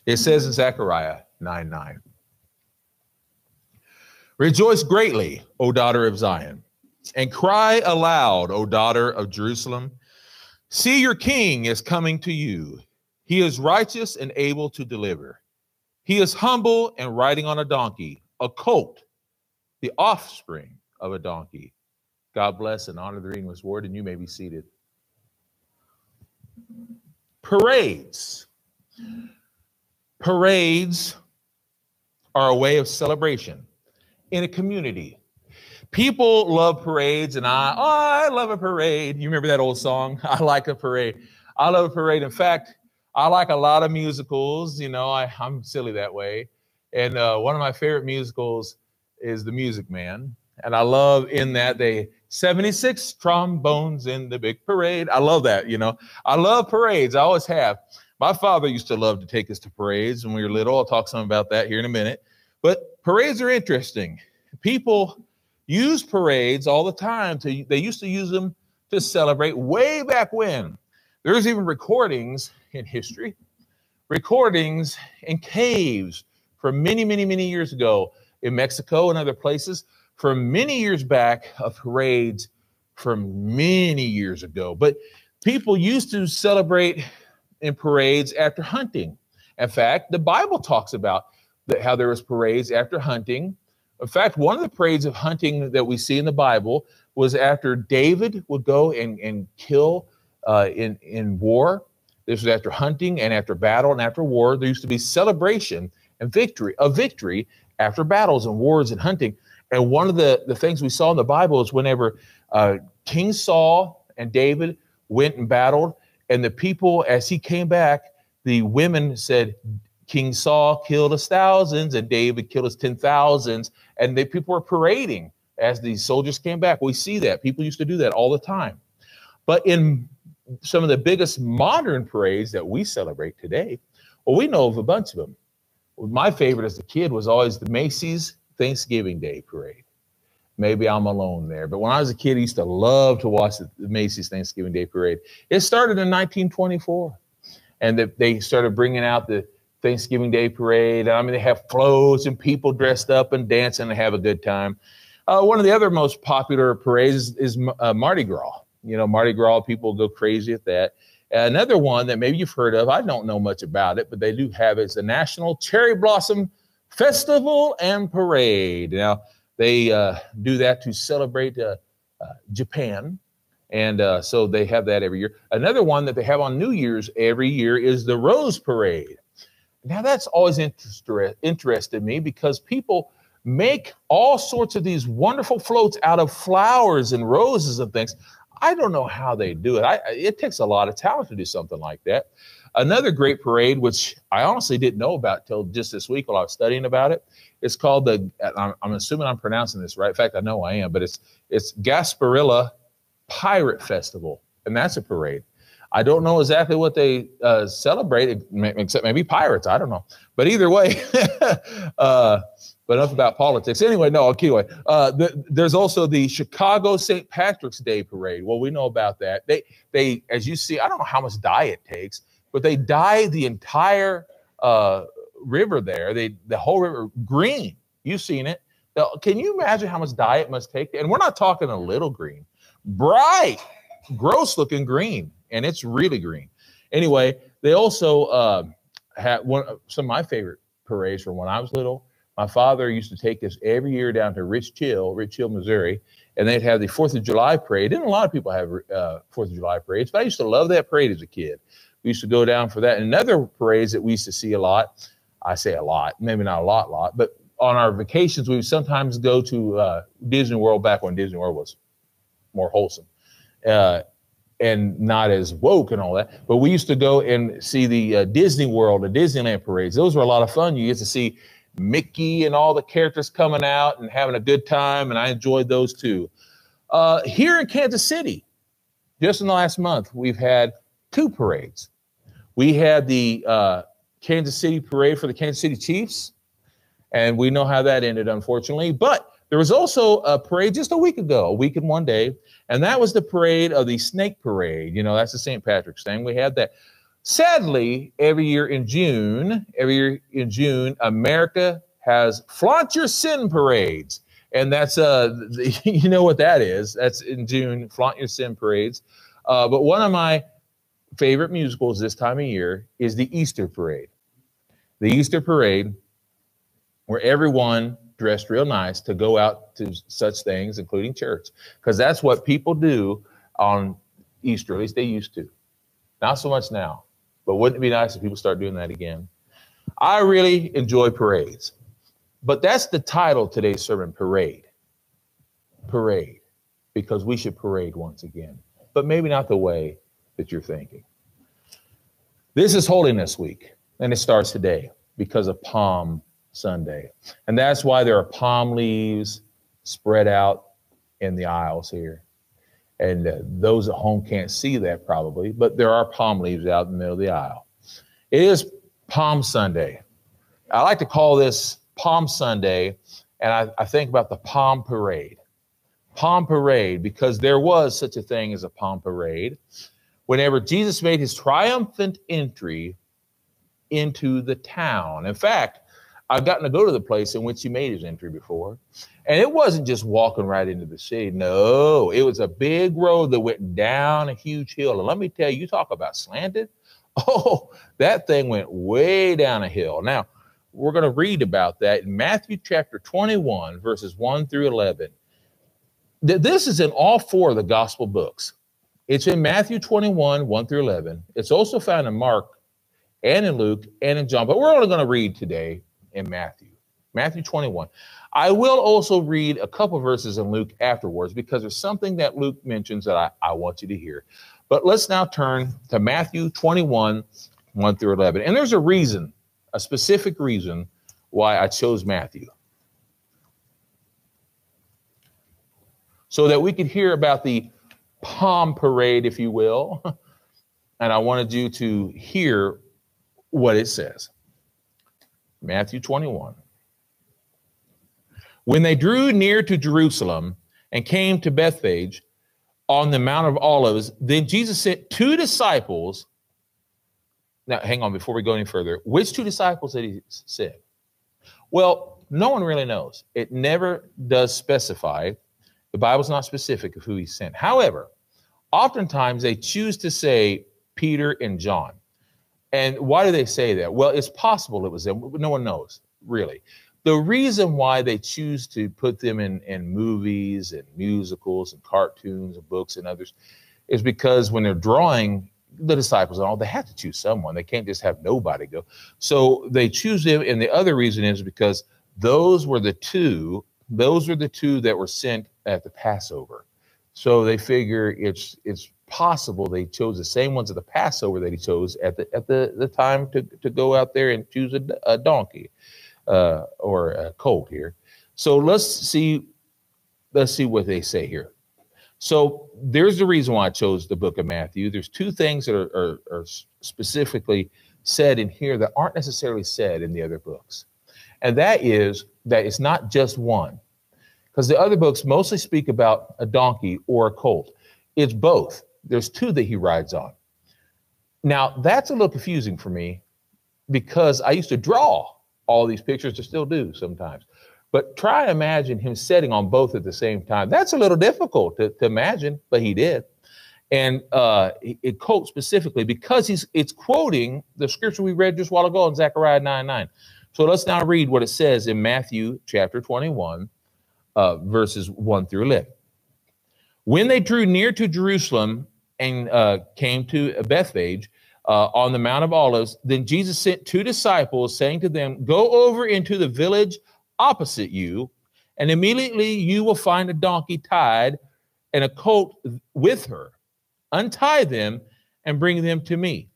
It says in Zechariah 9:9, rejoice greatly, O daughter of Zion, and cry aloud, O daughter of Jerusalem. See, your king is coming to you. He is righteous and able to deliver. He is humble and riding on a donkey, a colt, the offspring of a donkey. God bless and honor the reading of his word, and you may be seated. Parades. Parades are a way of celebration in a community. People love parades, and I love a parade. You remember that old song? I like a parade. I love a parade. In fact, I like a lot of musicals. You know, I'm silly that way. And one of my favorite musicals is The Music Man. And I love in that 76 trombones in the big parade. I love that, you know. I love parades. I always have. My father used to love to take us to parades when we were little. I'll talk some about that here in a minute. But parades are interesting. People use parades all the time. They used to use them to celebrate way back when. There's even recordings in history, recordings in caves from many, many, many years ago in Mexico and other places, from many years back of parades from many years ago. But people used to celebrate in parades after hunting. In fact, the Bible talks about how there was parades after hunting. In fact, one of the parades of hunting that we see in the Bible was after David would go and kill in war. This was after hunting and after battle and after war. There used to be celebration and victory after battles and wars and hunting. And one of the things we saw in the Bible is whenever King Saul and David went and battled, and the people, as he came back, the women said, King Saul killed us thousands and David killed us 10,000s. And people were parading as the soldiers came back. We see that. People used to do that all the time. But in some of the biggest modern parades that we celebrate today, well, we know of a bunch of them. My favorite as a kid was always the Macy's Thanksgiving Day Parade. Maybe I'm alone there. But when I was a kid, I used to love to watch the Macy's Thanksgiving Day Parade. It started in 1924. And they started bringing out the Thanksgiving Day Parade. I mean, they have floats and people dressed up and dancing and have a good time. One of the other most popular parades is Mardi Gras. You know, Mardi Gras, people go crazy at that. Another one that maybe you've heard of, I don't know much about it, but they do have it. It's the National Cherry Blossom Festival and Parade. Now, they do that to celebrate Japan. And so they have that every year. Another one that they have on New Year's every year is the Rose Parade. Now, that's always interested me because people make all sorts of these wonderful floats out of flowers and roses and things. I don't know how they do it. It takes a lot of talent to do something like that. Another great parade, which I honestly didn't know about till just this week while I was studying about it, it's called I'm assuming I'm pronouncing this right. In fact, I know I am, but it's Gasparilla Pirate Festival, and that's a parade. I don't know exactly what they celebrate, except maybe pirates. I don't know. But either way, but enough about politics. Anyway, no, I'll keep away. There's also the Chicago St. Patrick's Day Parade. Well, we know about that. They, as you see, I don't know how much dye it takes, but they dye the entire river there, the whole river green. You've seen it. Now, can you imagine how much dye it must take? And we're not talking a little green, bright, gross looking green. And it's really green. Anyway, they also had some of my favorite parades from when I was little. My father used to take us every year down to Rich Hill, Missouri, and they'd have the 4th of July parade. And a lot of people have 4th of July parades, but I used to love that parade as a kid. We used to go down for that. And another parades that we used to see a lot, I say a lot, maybe not a lot, but on our vacations, we would sometimes go to Disney World back when Disney World was more wholesome. And not as woke and all that. But we used to go and see the Disney World, the Disneyland parades. Those were a lot of fun. You get to see Mickey and all the characters coming out and having a good time, and I enjoyed those too. Here in Kansas City, just in the last month, we've had 2 parades. We had the Kansas City parade for the Kansas City Chiefs, and we know how that ended, unfortunately. But there was also a parade just a week and one day, and that was the parade of the Snake Parade. You know, that's the St. Patrick's thing. We had that. Sadly, every year in June, America has Flaunt Your Sin parades. And that's, you know what that is. That's in June, Flaunt Your Sin parades. But one of my favorite musicals this time of year is the Easter parade. The Easter parade, where everyone dressed real nice to go out to such things, including church, because that's what people do on Easter. At least they used to. Not so much now, but wouldn't it be nice if people start doing that again? I really enjoy parades, but that's the title of today's sermon, Parade. Parade, because we should parade once again, but maybe not the way that you're thinking. This is Holiness Week, and it starts today because of Palm Sunday. And that's why there are palm leaves spread out in the aisles here. And those at home can't see that probably, but there are palm leaves out in the middle of the aisle. It is Palm Sunday. I like to call this Palm Sunday, and I think about the Palm Parade. Palm Parade, because there was such a thing as a Palm Parade. Whenever Jesus made his triumphant entry into the town. In fact, I've gotten to go to the place in which he made his entry before. And it wasn't just walking right into the city. No, it was a big road that went down a huge hill. And let me tell you, you talk about slanted. Oh, that thing went way down a hill. Now, we're going to read about that in Matthew chapter 21, verses 1 through 11. This is in all four of the gospel books. It's in Matthew 21, 1 through 11. It's also found in Mark and in Luke and in John, but we're only going to read today in Matthew 21. I will also read a couple verses in Luke afterwards because there's something that Luke mentions that I want you to hear. But let's now turn to Matthew 21, 1 through 11. And there's a reason, a specific reason why I chose Matthew. So that we could hear about the Palm Parade, if you will. And I wanted you to hear what it says. Matthew 21. When they drew near to Jerusalem and came to Bethphage on the Mount of Olives, then Jesus sent two disciples. Now, hang on, before we go any further. Which two disciples did he send? Well, no one really knows. It never does specify. The Bible's not specific of who he sent. However, oftentimes they choose to say Peter and John. And why do they say that? Well, it's possible it was them, but no one knows, really. The reason why they choose to put them in movies and musicals and cartoons and books and others is because when they're drawing the disciples and all, they have to choose someone. They can't just have nobody go. So they choose them. And the other reason is because those were the two that were sent at the Passover. So they figure it's possible they chose the same ones at the Passover that he chose at the time to go out there and choose a donkey or a colt here. So let's see what they say here. So there's the reason why I chose the book of Matthew. There's two things that are specifically said in here that aren't necessarily said in the other books. And that is that it's not just one. Because the other books mostly speak about a donkey or a colt. It's both. There's two that he rides on. Now, that's a little confusing for me because I used to draw all these pictures, I still do sometimes. But try and imagine him sitting on both at the same time. That's a little difficult to imagine, but he did. And it quotes specifically because it's quoting the scripture we read just a while ago in Zechariah 9:9. So let's now read what it says in Matthew chapter 21. Verses 1 through 11. When they drew near to Jerusalem and came to Bethphage on the Mount of Olives, then Jesus sent two disciples, saying to them, "Go over into the village opposite you, and immediately you will find a donkey tied and a colt with her. Untie them and bring them to me.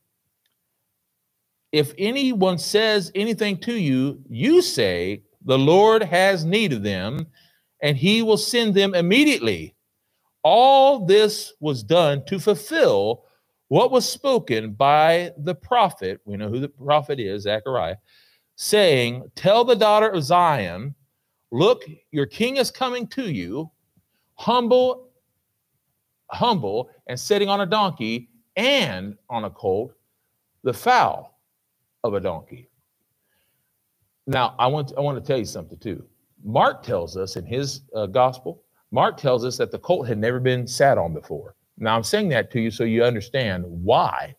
If anyone says anything to you, you say, 'The Lord has need of them,' and he will send them immediately." All this was done to fulfill what was spoken by the prophet. We know who the prophet is, Zechariah, saying, "Tell the daughter of Zion, look, your king is coming to you, humble, and sitting on a donkey and on a colt, the foal of a donkey. Now, I want to tell you something too. Mark tells us in his gospel, Mark tells us that the colt had never been sat on before. Now, I'm saying that to you so you understand why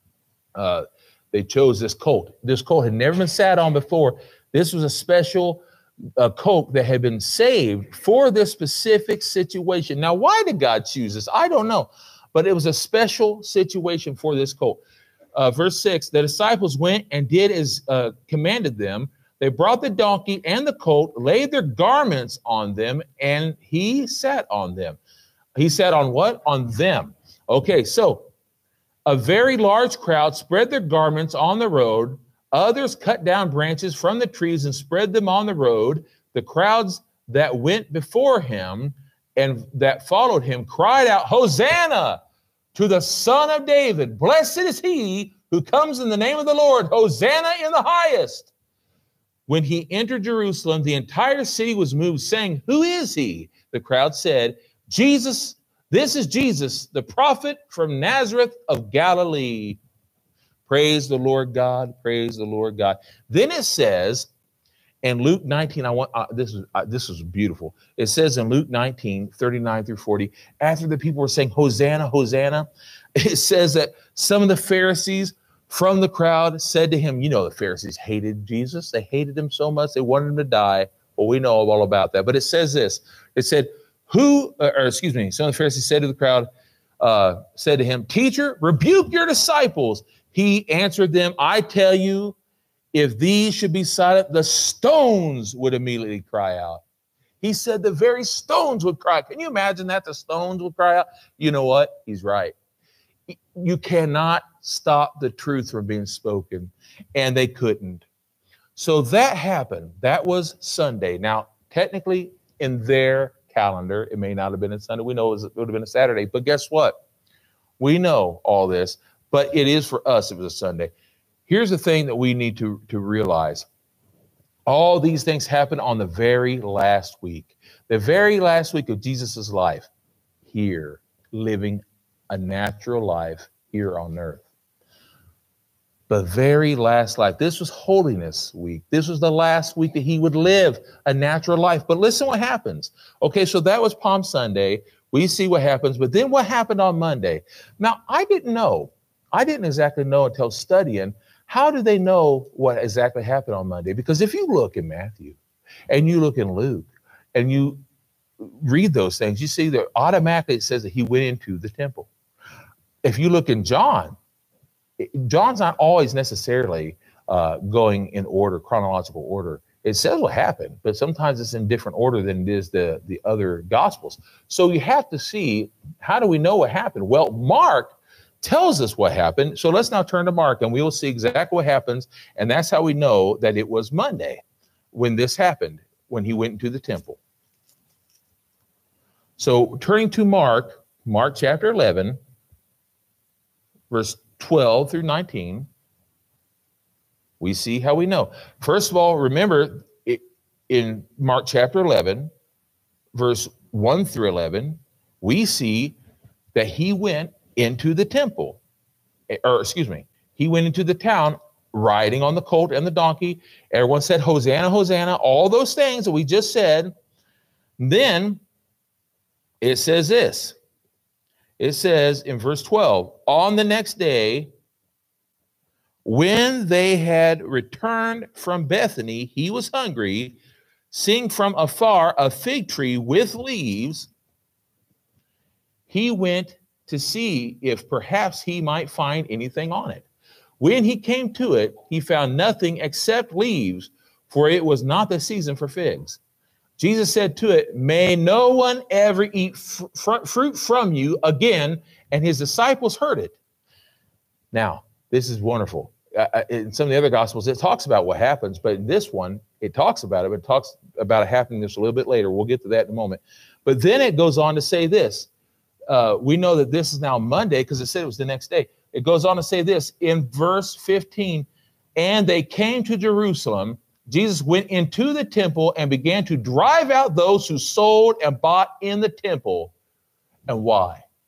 they chose this colt. This colt had never been sat on before. This was a special colt that had been saved for this specific situation. Now, why did God choose this? I don't know, but it was a special situation for this colt. Verse 6, the disciples went and did as commanded them. They brought the donkey and the colt, laid their garments on them, and he sat on them. He sat on what? On them. Okay, so a very large crowd spread their garments on the road. Others cut down branches from the trees and spread them on the road. The crowds that went before him and that followed him cried out, Hosanna to the Son of David. Blessed is he who comes in the name of the Lord. Hosanna in the highest. When he entered Jerusalem, the entire city was moved, saying, who is he? The crowd said, Jesus, this is Jesus, the prophet from Nazareth of Galilee. Praise the Lord God, praise the Lord God. Then it says in Luke 19, this is beautiful. It says in Luke 19, 39 through 40, after the people were saying, Hosanna, Hosanna, it says that some of the Pharisees from the crowd said to him, you know, the Pharisees hated Jesus. They hated him so much. They wanted him to die. Well, we know all about that. But it says this. It said, some of the Pharisees said to the crowd, said to him, teacher, rebuke your disciples. He answered them, I tell you, if these should be silent, the stones would immediately cry out. He said the very stones would cry. Can you imagine that? The stones would cry out. You know what? He's right. You cannot stop the truth from being spoken, and they couldn't. So that happened. That was Sunday. Now, technically, in their calendar, it may not have been a Sunday. We know it would have been a Saturday. But guess what? We know all this, but it is for us. It was a Sunday. Here's the thing that we need to realize. All these things happened on the very last week. The very last week of Jesus's life here, living a natural life here on earth. The very last life. This was Holiness Week. This was the last week that he would live a natural life. But listen what happens. Okay, so that was Palm Sunday. We see what happens. But then what happened on Monday? Now, I didn't know. I didn't exactly know until studying. How do they know what exactly happened on Monday? Because if you look in Matthew and you look in Luke and you read those things, you see that automatically it says that he went into the temple. If you look in John, John's not always necessarily going in order, chronological order. It says what happened, but sometimes it's in different order than it is the other Gospels. So you have to see, how do we know what happened? Well, Mark tells us what happened. So let's now turn to Mark and we will see exactly what happens. And that's how we know that it was Monday when this happened, when he went into the temple. So turning to Mark chapter 11, verse 12 through 19, we see how we know. First of all, remember in Mark chapter 11, verse 1 through 11, we see that he went into the temple, he went into the town riding on the colt and the donkey. Everyone said, Hosanna, Hosanna, all those things that we just said. Then it says this. It says in verse 12, on the next day, when they had returned from Bethany, he was hungry. Seeing from afar a fig tree with leaves, he went to see if perhaps he might find anything on it. When he came to it, he found nothing except leaves, for it was not the season for figs. Jesus said to it, may no one ever eat fruit from you again. And his disciples heard it. Now, this is wonderful. In some of the other Gospels, it talks about what happens, but in this one, it talks about it, but it talks about it happening just a little bit later. We'll get to that in a moment. But then it goes on to say this. We know that this is now Monday because it said it was the next day. It goes on to say this in verse 15, and they came to Jerusalem. Jesus went into the temple and began to drive out those who sold and bought in the temple. And why?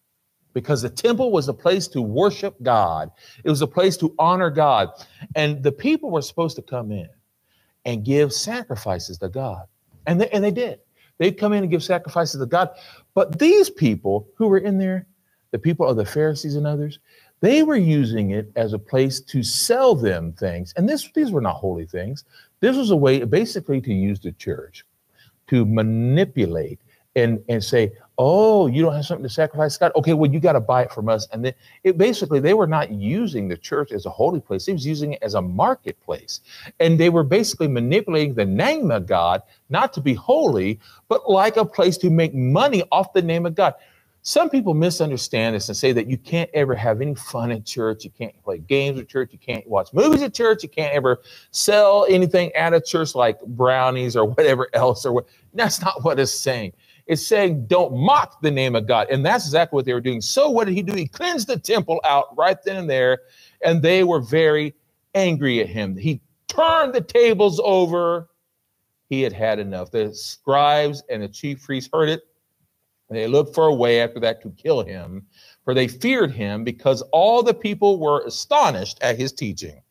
because the temple was a place to worship God. It was a place to honor God. And the people were supposed to come in and give sacrifices to God. And they did. They'd come in and give sacrifices to God. But these people who were in there, the people of the Pharisees and others, they were using it as a place to sell them things. And these were not holy things. This was a way basically to use the church to manipulate and say, oh, you don't have something to sacrifice, God? Okay, well, you got to buy it from us. And then they were not using the church as a holy place. They was using it as a marketplace. And they were basically manipulating the name of God, not to be holy, but like a place to make money off the name of God. Some people misunderstand this and say that you can't ever have any fun at church. You can't play games at church. You can't watch movies at church. You can't ever sell anything at a church like brownies or whatever else. That's not what it's saying. It's saying don't mock the name of God. And that's exactly what they were doing. So what did he do? He cleansed the temple out right then and there. And they were very angry at him. He turned the tables over. He had had enough. The scribes and the chief priests heard it. They looked for a way after that to kill him, for they feared him because all the people were astonished at his teaching.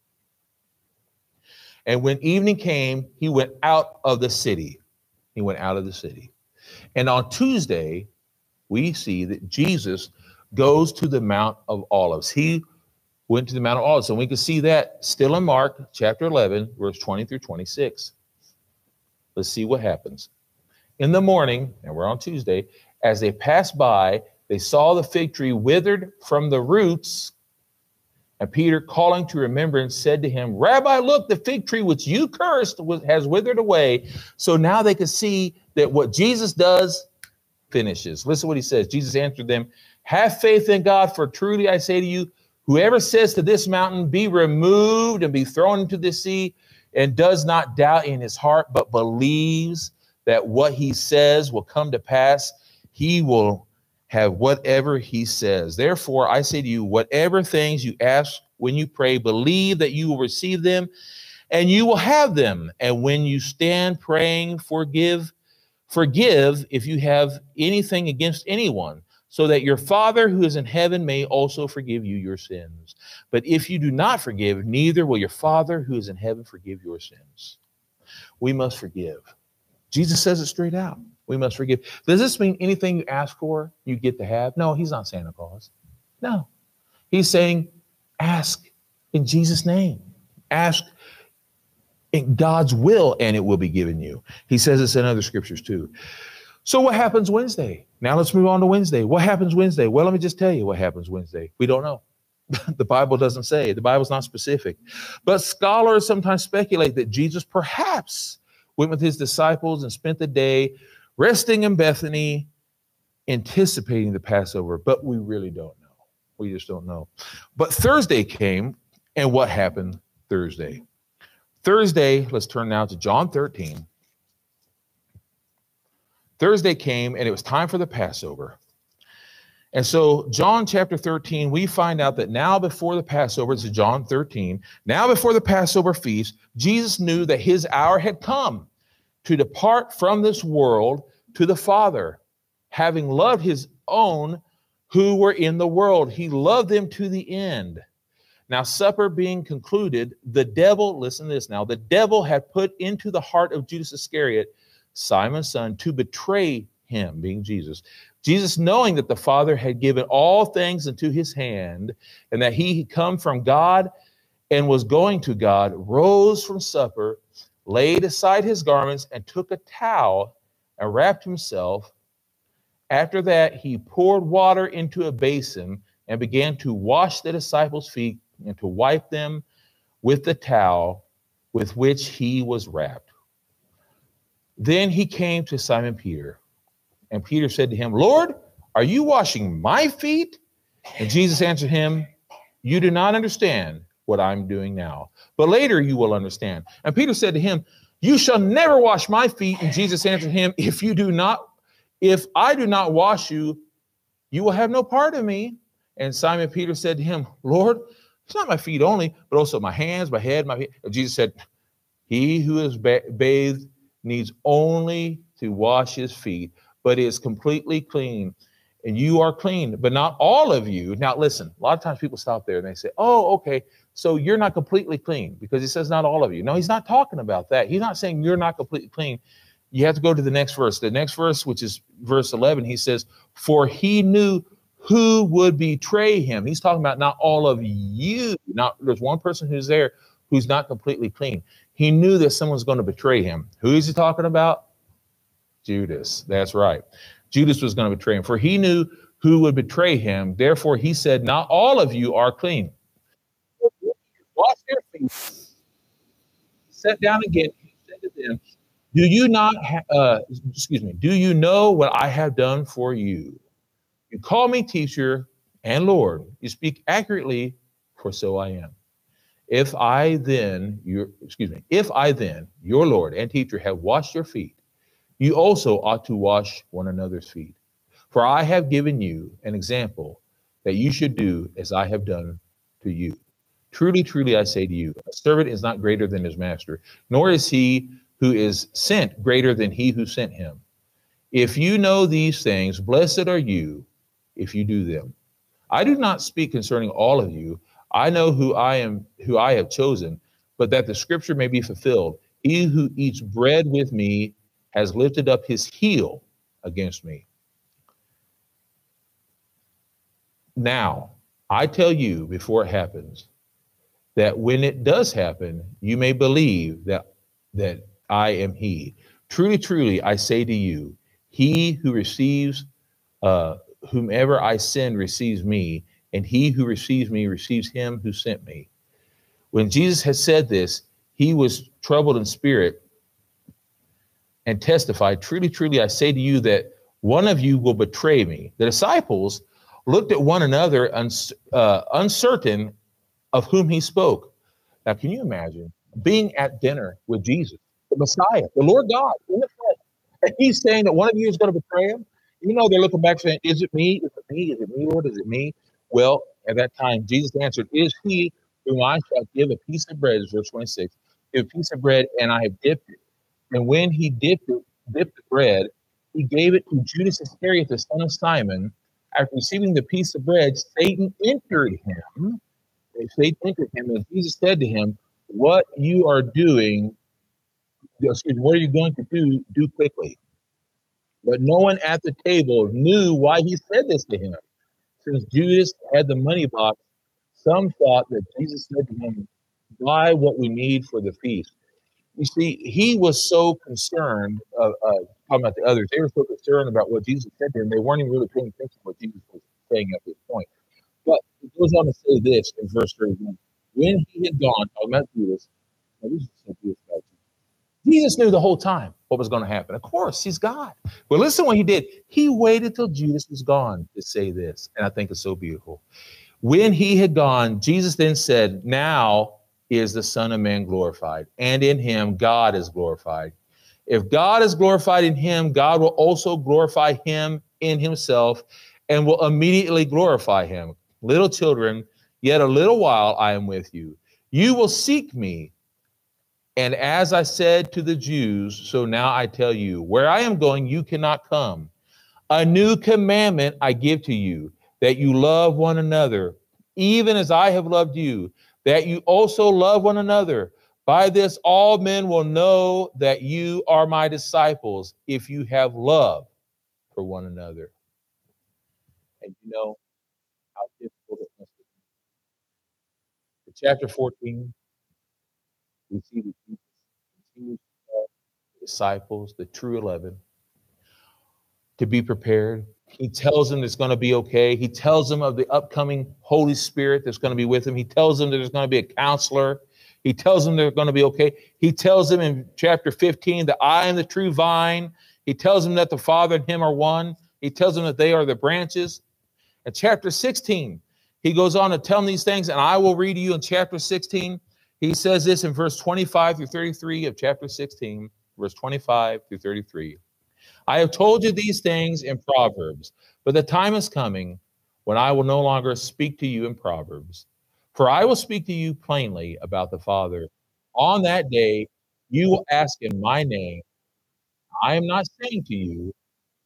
And when evening came, he went out of the city. He went out of the city. And on Tuesday, we see that Jesus goes to the Mount of Olives. He went to the Mount of Olives. And we can see that still in Mark chapter 11, verse 20 through 26. Let's see what happens. In the morning, and we're on Tuesday, as they passed by, they saw the fig tree withered from the roots. And Peter, calling to remembrance, said to him, Rabbi, look, the fig tree which you cursed has withered away. So now they could see that what Jesus does finishes. Listen to what he says. Jesus answered them, have faith in God, for truly I say to you, whoever says to this mountain, be removed and be thrown into the sea, and does not doubt in his heart, but believes that what he says will come to pass, he will have whatever he says. Therefore, I say to you, whatever things you ask when you pray, believe that you will receive them and you will have them. And when you stand praying, forgive if you have anything against anyone, so that your Father who is in heaven may also forgive you your sins. But if you do not forgive, neither will your Father who is in heaven forgive your sins. We must forgive. Jesus says it straight out. We must forgive. Does this mean anything you ask for, you get to have? No, he's not Santa Claus. No. He's saying, ask in Jesus' name. Ask in God's will, and it will be given you. He says this in other scriptures too. So what happens Wednesday? Now let's move on to Wednesday. What happens Wednesday? Well, let me just tell you what happens Wednesday. We don't know. The Bible doesn't say. The Bible's not specific. But scholars sometimes speculate that Jesus perhaps went with his disciples and spent the day resting in Bethany, anticipating the Passover. But we really don't know. We just don't know. But Thursday came, and what happened Thursday? Thursday, let's turn now to John 13. Thursday came, and it was time for the Passover. And so John chapter 13, we find out that now before the Passover, this is John 13, now before the Passover feast, Jesus knew that his hour had come to depart from this world to the Father, having loved his own who were in the world. He loved them to the end. Now, supper being concluded, the devil, listen to this now, the devil had put into the heart of Judas Iscariot, Simon's son, to betray him, being Jesus. Jesus, knowing that the Father had given all things into his hand and that he had come from God and was going to God, rose from supper, laid aside his garments, and took a towel and wrapped himself. After that, he poured water into a basin and began to wash the disciples' feet and to wipe them with the towel with which he was wrapped. Then he came to Simon Peter, and Peter said to him, Lord, are you washing my feet? And Jesus answered him, you do not understand what I'm doing now, but later you will understand. And Peter said to him, you shall never wash my feet. And Jesus answered him, if I do not wash you, you will have no part of me. And Simon Peter said to him, Lord, it's not my feet only, but also my hands, my head, my feet. And Jesus said, he who is bathed needs only to wash his feet, but is completely clean. and you are clean, but not all of you. Now, listen, a lot of times people stop there and they say, oh, okay, so you're not completely clean because he says not all of you. No, he's not talking about that. He's not saying you're not completely clean. You have to go to the next verse. The next verse, which is verse 11, he says, for he knew who would betray him. He's talking about not all of you. Now, there's one person who's there who's not completely clean. He knew that someone's going to betray him. Who is he talking about? Judas. That's right. Judas was going to betray him. For he knew who would betray him. Therefore, he said, not all of you are clean. Wash your feet. Sat down again. He said to them, do you not, do you know what I have done for you? You call me teacher and Lord. You speak accurately, for so I am. If I then, your Lord and teacher, have washed your feet, you also ought to wash one another's feet. For I have given you an example that you should do as I have done to you. Truly, truly, I say to you, a servant is not greater than his master, nor is he who is sent greater than he who sent him. If you know these things, blessed are you if you do them. I do not speak concerning all of you. I know who I have chosen, but that the scripture may be fulfilled. He who eats bread with me has lifted up his heel against me. Now, I tell you before it happens, that when it does happen, you may believe that I am he. Truly, truly, I say to you, he who receives whomever I send receives me, and he who receives me receives him who sent me. When Jesus had said this, he was troubled in spirit and testified, truly, truly, I say to you that one of you will betray me. The disciples looked at one another uncertain of whom he spoke. Now, can you imagine being at dinner with Jesus, the Messiah, the Lord God, in the flesh, and he's saying that one of you is going to betray him? You know, they're looking back saying, is it me? Is it me? Is it me, Lord? Is it me? Well, at that time, Jesus answered, is he whom I shall give a piece of bread, verse 26, give a piece of bread, and I have dipped it. And when he dipped the bread, he gave it to Judas Iscariot, the son of Simon. After receiving the piece of bread, Satan entered him. And Jesus said to him, what you are doing, what are you going to do quickly? But no one at the table knew why he said this to him. Since Judas had the money box, some thought that Jesus said to him, buy what we need for the feast. You see, he was so concerned, talking about the others, they were so concerned about what Jesus said to them, they weren't even really paying attention to what Jesus was saying at this point. But he goes on to say this in verse 31. When he had gone, talking about Judas, Jesus knew the whole time what was going to happen. Of course, he's God. But listen what he did. He waited till Judas was gone to say this. And I think it's so beautiful. When he had gone, Jesus then said, now is the Son of Man glorified, and in him God is glorified. If God is glorified in him, God will also glorify him in himself and will immediately glorify him. Little children, yet a little while I am with you. You will seek me. And as I said to the Jews, so now I tell you, where I am going, you cannot come. A new commandment I give to you, that you love one another, even as I have loved you, that you also love one another. By this, all men will know that you are my disciples, if you have love for one another. And you know how difficult it must be. In chapter 14, we see that Jesus continues to tell the disciples, the true 11, to be prepared. He tells them it's going to be okay. He tells them of the upcoming Holy Spirit that's going to be with them. He tells them that there's going to be a counselor. He tells them they're going to be okay. He tells them in chapter 15 that I am the true vine. He tells them that the Father and him are one. He tells them that they are the branches. In chapter 16, he goes on to tell them these things, and I will read to you in chapter 16. He says this in verse 25 through 33 of chapter 16, verse 25 through 33. I have told you these things in Proverbs, but the time is coming when I will no longer speak to you in Proverbs, for I will speak to you plainly about the Father. On that day, you will ask in my name. I am not saying to you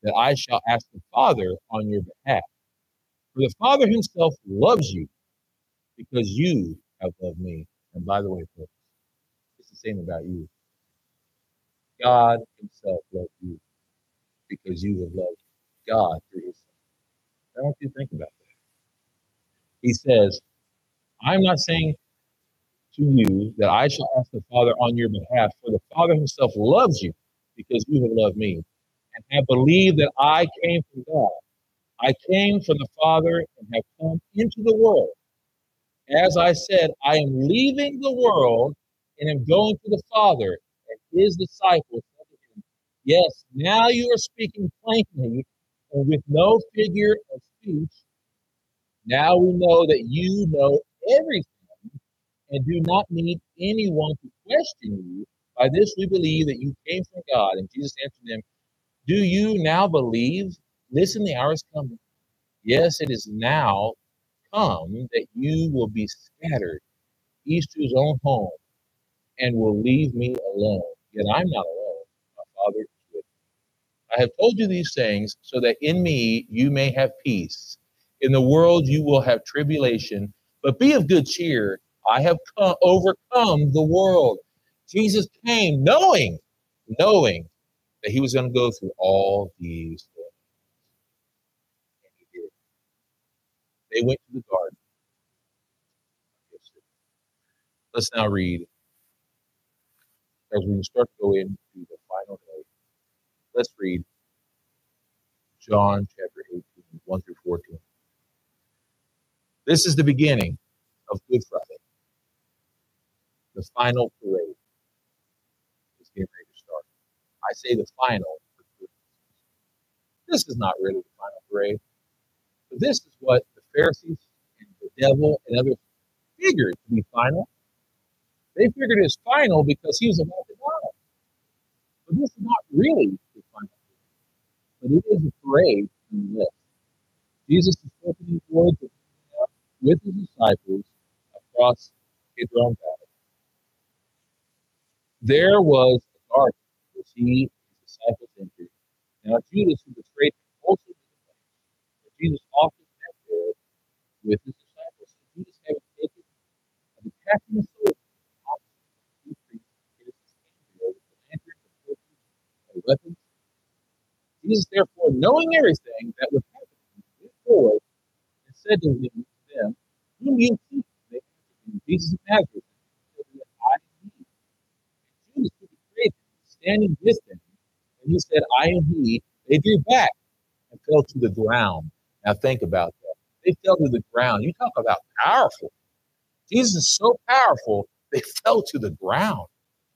that I shall ask the Father on your behalf. For the Father himself loves you because you have loved me. And by the way, folks, it's the same about you. God himself loves you because you have loved God through his Son. I want you to think about that. He says, I'm not saying to you that I shall ask the Father on your behalf, for the Father himself loves you because you have loved me and have believed that I came from God. I came from the Father and have come into the world. As I said, I am leaving the world and am going to the Father. And his disciples said to him, yes, now you are speaking plainly and with no figure of speech. Now we know that you know everything and do not need anyone to question you. By this we believe that you came from God. And Jesus answered them, do you now believe? Listen, the hour is coming. Yes, it is now come that you will be scattered, each to his own home, and will leave me alone. Yet I'm not alone. My Father is with me. I have told you these things so that in me you may have peace. In the world you will have tribulation, but be of good cheer. I have overcome the world. Jesus came knowing that he was going to go through all these things. And he did. They went to the garden. Let's now read, as we start to go into the final day. Let's read John chapter 18, 1 through 14. This is the beginning of Good Friday. The final parade is getting ready to start. I say the final. This is not really the final parade, but this is what the Pharisees and the devil and others figured to be final. They figured it was final because he was about to die. But this is not really the final parade, but it is a parade nonetheless. Jesus is opening words with his disciples across Kidron Valley. There was a garden which he and his disciples entered. Now Judas, who betrayed him, also did the place. But Jesus often met there with his disciples. So Judas, having taken the captain of soldiers, weapons. Jesus, therefore, knowing everything that would happen, went forward and said to them, whom you seek? They answered him, Jesus of Nazareth. And he said, I am he. And Judas, who betrayed him, standing with them, and he said, I am he. They drew back and fell to the ground. Now think about that. They fell to the ground. You talk about powerful. Jesus is so powerful, they fell to the ground.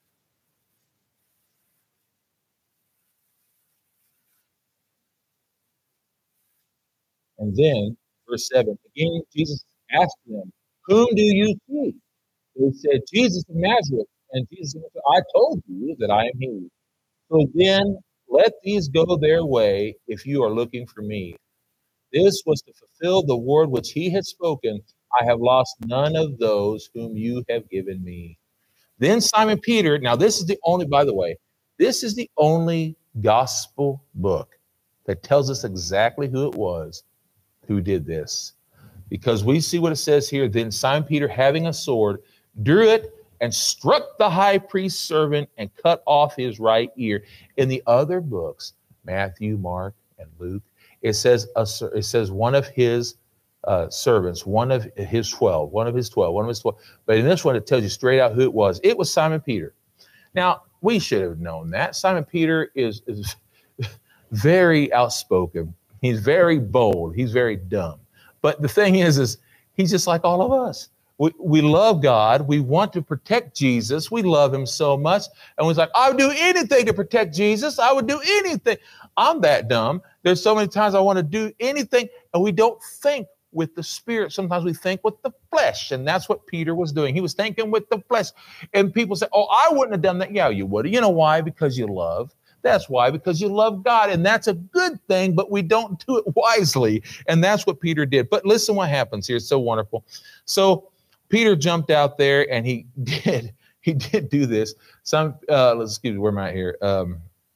And then, verse 7, again, Jesus asked them, whom do you seek? They said, Jesus of Nazareth. And Jesus said, I told you that I am he. So then, let these go their way if you are looking for me. This was to fulfill the word which he had spoken. I have lost none of those whom you have given me. Then Simon Peter, now this is the only, by the way, this is the only gospel book that tells us exactly who it was who did this. Because we see what it says here. Then Simon Peter, having a sword, drew it and struck the high priest's servant and cut off his right ear. In the other books, Matthew, Mark, and Luke, it says one of his servants, one of his 12. But in this one, it tells you straight out who it was. It was Simon Peter. Now, we should have known that. Simon Peter is very outspoken. He's very bold. He's very dumb. But the thing is he's just like all of us. We love God. We want to protect Jesus. We love him so much. And we're like, I would do anything to protect Jesus. I would do anything. I'm that dumb. There's so many times I want to do anything, and we don't think with the Spirit. Sometimes we think with the flesh, and that's what Peter was doing. He was thinking with the flesh. And people say, oh, I wouldn't have done that. Yeah, you would. You know why? Because you love. That's why, because you love God, and that's a good thing, but we don't do it wisely, and that's what Peter did. But listen what happens here. It's so wonderful. So Peter jumped out there, and he did do this. Excuse me, where am I here?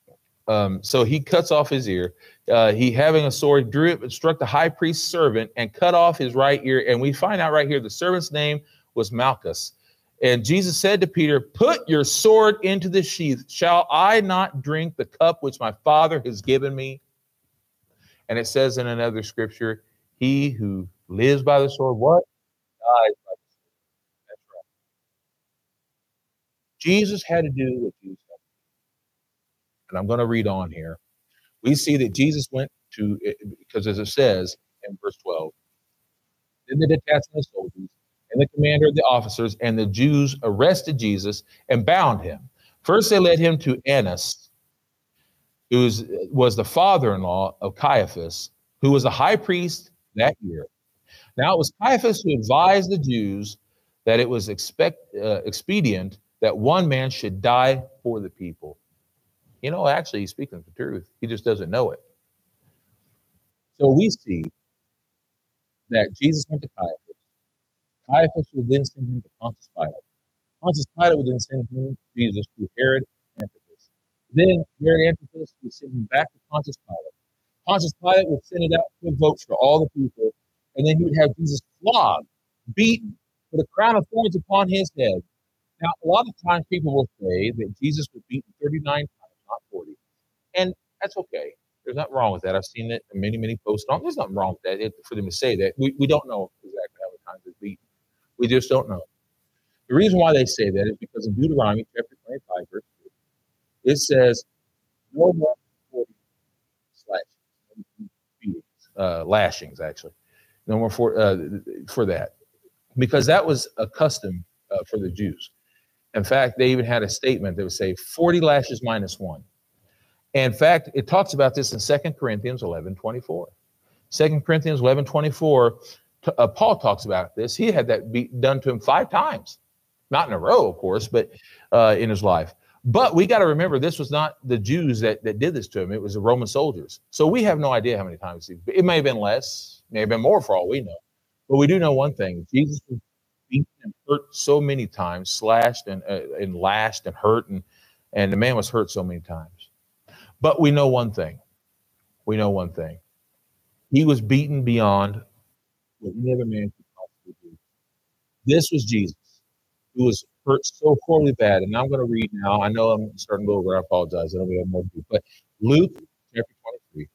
So he cuts off his ear. He, having a sword, drew it, struck the high priest's servant and cut off his right ear. And we find out right here, the servant's name was Malchus. And Jesus said to Peter, put your sword into the sheath. Shall I not drink the cup which my Father has given me? And it says in another scripture, he who lives by the sword, what? Dies by the sword. That's right. Jesus had to do what Jesus had to do. And I'm going to read on here. We see that Jesus went to, because as it says in verse 12, then the detachment of soldiers and the commander of the officers and the Jews arrested Jesus and bound him. First, they led him to Annas, who was the father-in-law of Caiaphas, who was the high priest that year. Now, it was Caiaphas who advised the Jews that it was expedient that one man should die for the people. You know, actually, he's speaking the truth. He just doesn't know it. So we see that Jesus went to Caiaphas. Caiaphas would then send him to Pontius Pilate. Pontius Pilate would then send him, Jesus, to Herod Antipas. Then Herod Antipas would send him back to Pontius Pilate. Pontius Pilate would send it out to vote for all the people, and then he would have Jesus flogged, beaten, with a crown of thorns upon his head. Now, a lot of times people will say that Jesus was beaten 39 times, not 40. And that's okay. There's nothing wrong with that. I've seen it in many, many posts. There's nothing wrong with that for them to say that. We don't know exactly how many times he's beaten. We just don't know. The reason why they say that is because in Deuteronomy chapter 25, verse 2, it says, no more than 40 lashings, actually. No more for that. Because that was a custom for the Jews. In fact, they even had a statement that would say 40 lashes minus one. And in fact, it talks about this in 2 Corinthians 11:24. 2 Corinthians 11:24, Paul talks about this. He had that done to him 5 times. Not in a row, of course, but in his life. But we got to remember, this was not the Jews that did this to him. It was the Roman soldiers. So we have no idea how many times. It may have been less, may have been more for all we know. But we do know one thing. Jesus was beaten and hurt so many times, slashed and lashed and hurt, and the man was hurt so many times. But we know one thing. We know one thing. He was beaten beyond what any other man could possibly do. This was Jesus, who was hurt so horribly bad. And I'm going to read now. I know I'm starting to go over. I apologize. I don't have more to do. But Luke chapter 23,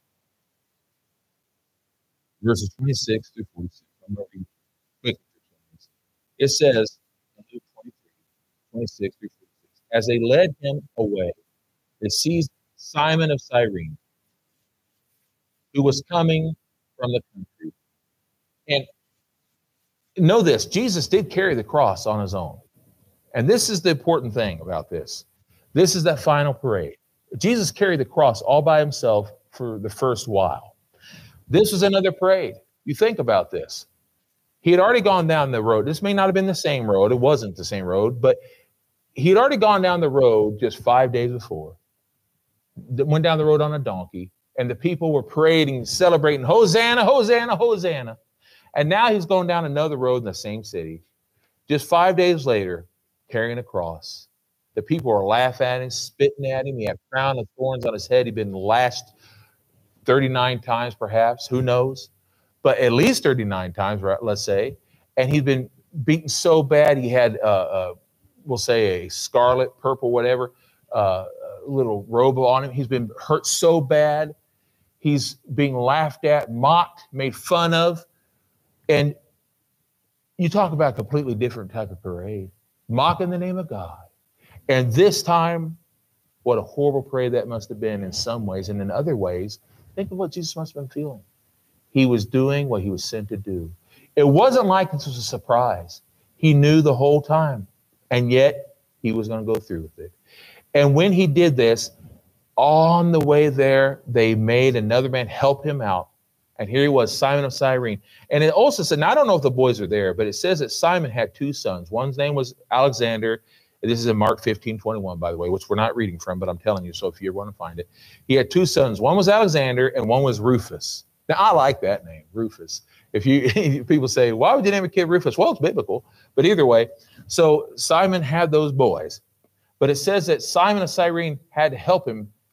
verses 26 through 46. I'm going to read quickly. It says in Luke 23, 26 through 46, as they led him away, they seized Simon of Cyrene, who was coming from the country. And know this, Jesus did carry the cross on his own. And this is the important thing about this. This is that final parade. Jesus carried the cross all by himself for the first while. This was another parade. You think about this. He had already gone down the road. This may not have been the same road. It wasn't the same road, but he had already gone down the road just 5 days before. Went down the road on a donkey, and the people were parading, celebrating, Hosanna, Hosanna, Hosanna. And now he's going down another road in the same city. Just 5 days later, carrying a cross. The people are laughing at him, spitting at him. He had a crown of thorns on his head. He'd been lashed 39 times, perhaps. Who knows? But at least 39 times, right, let's say. And he'd been beaten so bad, he had, we'll say, a scarlet, purple, whatever, little robe on him. He's been hurt so bad. He's being laughed at, mocked, made fun of. And you talk about a completely different type of parade. Mocking the name of God. And this time, what a horrible parade that must have been in some ways. And in other ways, think of what Jesus must have been feeling. He was doing what he was sent to do. It wasn't like this was a surprise. He knew the whole time. And yet, he was going to go through with it. And when he did this, on the way there, they made another man help him out. And here he was, Simon of Cyrene. And it also said, now I don't know if the boys are there, but it says that Simon had 2 sons. One's name was Alexander. This is in Mark 15:21, by the way, which we're not reading from, but I'm telling you, so if you ever want to find it. He had 2 sons. One was Alexander and one was Rufus. Now, I like that name, Rufus. If people say, why would you name a kid Rufus? Well, it's biblical, but either way. So Simon had those boys. But it says that Simon of Cyrene had to help him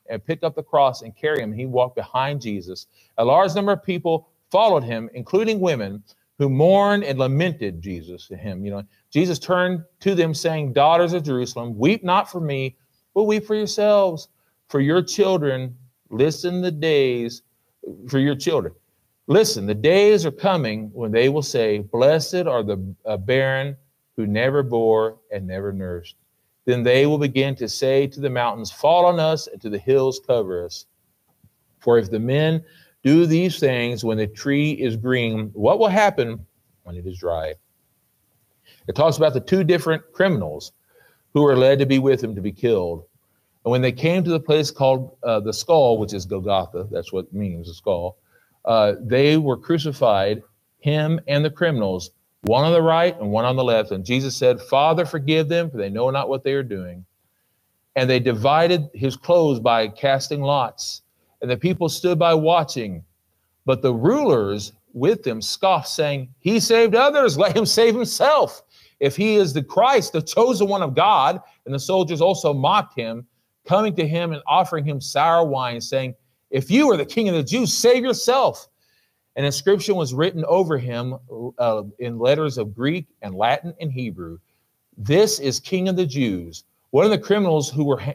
and pick up the cross and carry him. He walked behind Jesus. A large number of people followed him, including women who mourned and lamented Jesus to him. You know, Jesus turned to them saying, daughters of Jerusalem, weep not for me, but weep for yourselves, for your children. Listen, the days for your children. Listen, the days are coming when they will say, blessed are the barren who never bore and never nursed. Then they will begin to say to the mountains, fall on us, and to the hills cover us. For if the men do these things when the tree is green, what will happen when it is dry? It talks about the two different criminals who were led to be with him to be killed. And when they came to the place called the skull, which is Golgotha, that's what it means, the skull, they were crucified, him and the criminals, one on the right and one on the left. And Jesus said, Father, forgive them, for they know not what they are doing. And they divided his clothes by casting lots. And the people stood by watching. But the rulers with them scoffed, saying, he saved others, let him save himself. If he is the Christ, the chosen one of God. And the soldiers also mocked him, coming to him and offering him sour wine, saying, if you are the king of the Jews, save yourself. An inscription was written over him in letters of Greek and Latin and Hebrew. This is King of the Jews. One of the criminals who were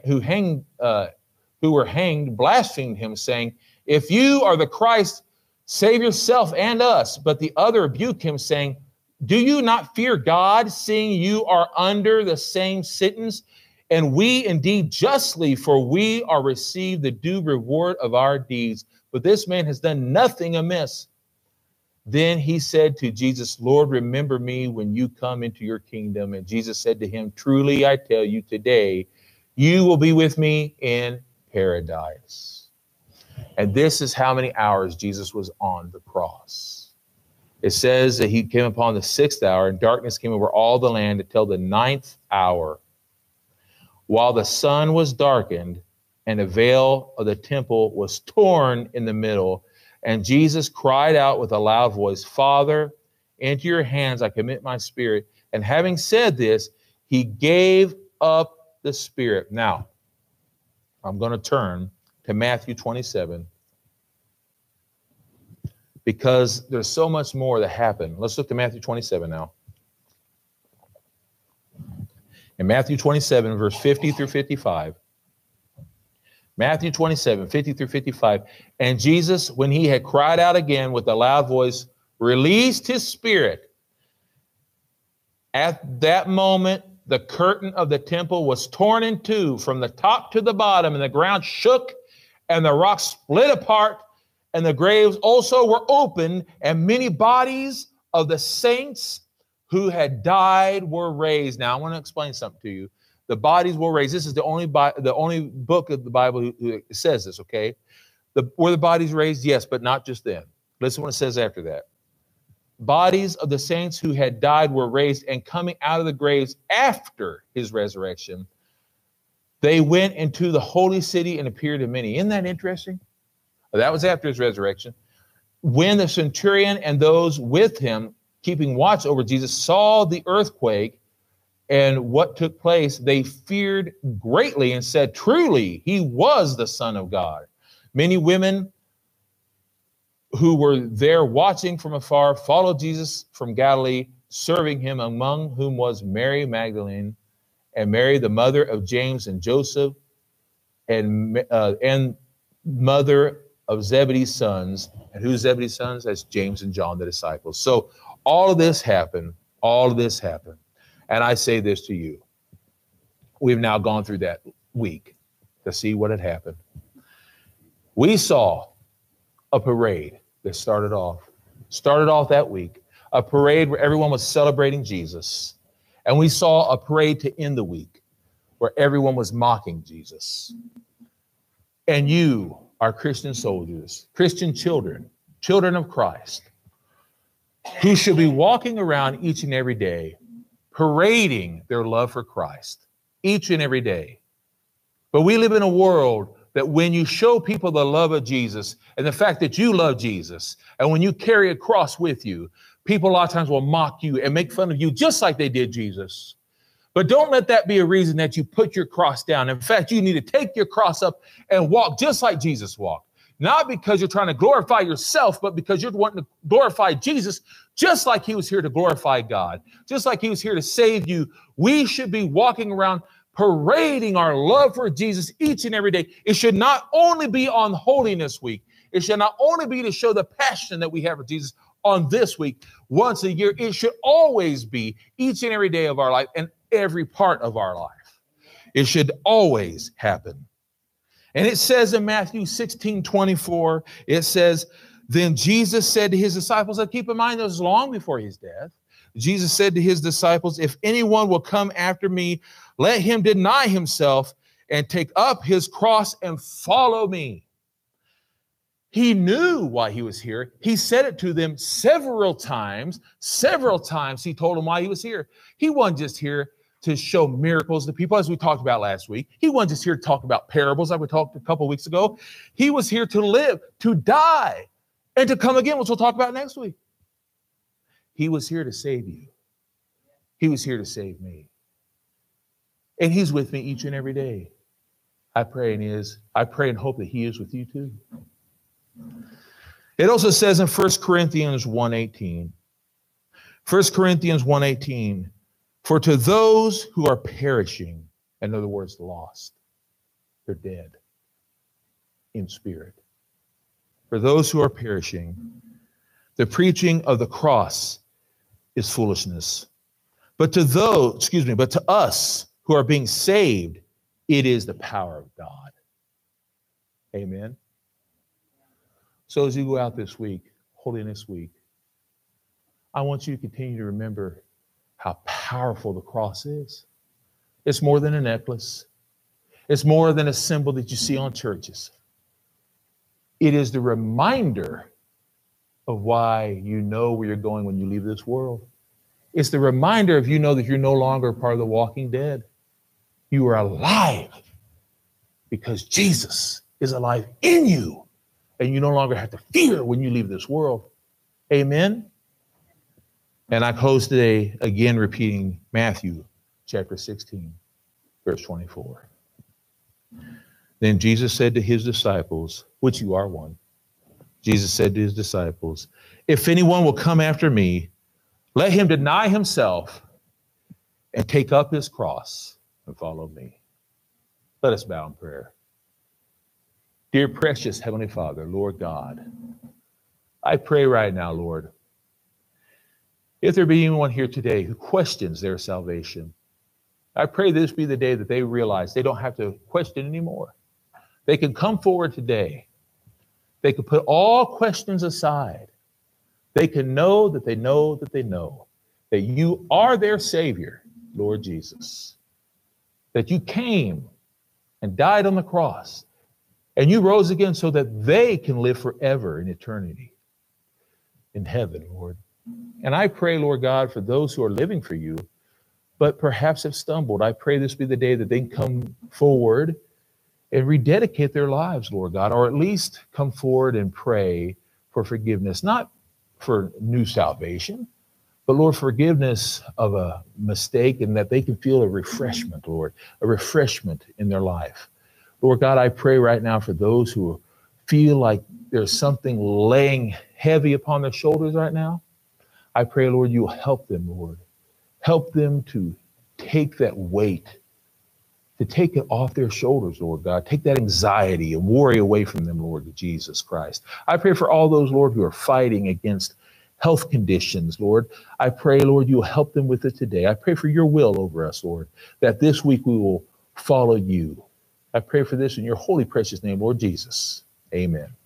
hanged blasphemed him, saying, if you are the Christ, save yourself and us. But the other rebuked him, saying, do you not fear God, seeing you are under the same sentence? And we indeed justly, for we are received the due reward of our deeds. But this man has done nothing amiss. Then he said to Jesus, Lord, remember me when you come into your kingdom. And Jesus said to him, truly, I tell you, today you will be with me in paradise. And this is how many hours Jesus was on the cross. It says that he came upon the 6th hour, and darkness came over all the land until the 9th hour, while the sun was darkened and the veil of the temple was torn in the middle. And Jesus cried out with a loud voice, Father, into your hands I commit my spirit. And having said this, he gave up the spirit. Now, I'm going to turn to Matthew 27 because there's so much more that happened. Let's look to Matthew 27 now. In Matthew 27, verse 50 through 55. Matthew 27, 50 through 55. And Jesus, when he had cried out again with a loud voice, released his spirit. At that moment, the curtain of the temple was torn in two from the top to the bottom, and the ground shook, and the rocks split apart, and the graves also were opened, and many bodies of the saints who had died were raised. Now, I want to explain something to you. The bodies were raised. This is the only book of the Bible who says this, okay? Were the bodies raised? Yes, but not just then. Listen to what it says after that. Bodies of the saints who had died were raised, and coming out of the graves after his resurrection, they went into the holy city and appeared to many. Isn't that interesting? That was after his resurrection. When the centurion and those with him keeping watch over Jesus saw the earthquake and what took place, they feared greatly and said, truly, he was the Son of God. Many women who were there watching from afar followed Jesus from Galilee, serving him, among whom was Mary Magdalene and Mary, the mother of James and Joseph, and mother of Zebedee's sons. And who's Zebedee's sons? That's James and John, the disciples. So all of this happened. All of this happened. And I say this to you. We've now gone through that week to see what had happened. We saw a parade that started off that week, a parade where everyone was celebrating Jesus. And we saw a parade to end the week where everyone was mocking Jesus. And you are Christian soldiers, Christian children, children of Christ, who should be walking around each and every day, parading their love for Christ each and every day. But we live in a world that when you show people the love of Jesus and the fact that you love Jesus, and when you carry a cross with you, people a lot of times will mock you and make fun of you just like they did Jesus. But don't let that be a reason that you put your cross down. In fact, you need to take your cross up and walk just like Jesus walked. Not because you're trying to glorify yourself, but because you're wanting to glorify Jesus, just like he was here to glorify God, just like he was here to save you. We should be walking around parading our love for Jesus each and every day. It should not only be on Holiness Week. It should not only be to show the passion that we have for Jesus on this week, once a year. It should always be each and every day of our life and every part of our life. It should always happen. And it says in Matthew 16:24, it says, then Jesus said to his disciples, and keep in mind, this was long before his death. Jesus said to his disciples, if anyone will come after me, let him deny himself and take up his cross and follow me. He knew why he was here. He said it to them several times. Several times he told them why he was here. He wasn't just here to show miracles to people, as we talked about last week. He wasn't just here to talk about parables like we talked a couple of weeks ago. He was here to live, to die, and to come again, which we'll talk about next week. He was here to save you. He was here to save me. And he's with me each and every day. I pray and hope that he is with you too. It also says in 1 Corinthians 1:18, 1 Corinthians 1:18, for to those who are perishing, in other words, lost, they're dead in spirit. For those who are perishing, the preaching of the cross is foolishness. But to us who are being saved, it is the power of God. Amen. So as you go out this week, Holiness Week, I want you to continue to remember how powerful the cross is. It's more than a necklace. It's more than a symbol that you see on churches. It is the reminder of why you know where you're going when you leave this world. It's the reminder of you know that you're no longer part of the walking dead. You are alive because Jesus is alive in you, and you no longer have to fear when you leave this world. Amen. And I close today again repeating Matthew chapter 16, verse 24. Then Jesus said to his disciples, which you are one, Jesus said to his disciples, if anyone will come after me, let him deny himself and take up his cross and follow me. Let us bow in prayer. Dear precious Heavenly Father, Lord God, I pray right now, Lord, if there be anyone here today who questions their salvation, I pray this be the day that they realize they don't have to question anymore. They can come forward today. They can put all questions aside. They can know that they know that they know that you are their Savior, Lord Jesus, that you came and died on the cross and you rose again so that they can live forever in eternity in heaven, Lord. And I pray, Lord God, for those who are living for you, but perhaps have stumbled. I pray this be the day that they can come forward and rededicate their lives, Lord God, or at least come forward and pray for forgiveness, not for new salvation, but Lord, forgiveness of a mistake, and that they can feel a refreshment, Lord, a refreshment in their life. Lord God, I pray right now for those who feel like there's something laying heavy upon their shoulders right now. I pray, Lord, you will help them, Lord. Help them to take that weight, to take it off their shoulders, Lord God. Take that anxiety and worry away from them, Lord Jesus Christ. I pray for all those, Lord, who are fighting against health conditions, Lord. I pray, Lord, you will help them with it today. I pray for your will over us, Lord, that this week we will follow you. I pray for this in your holy, precious name, Lord Jesus. Amen.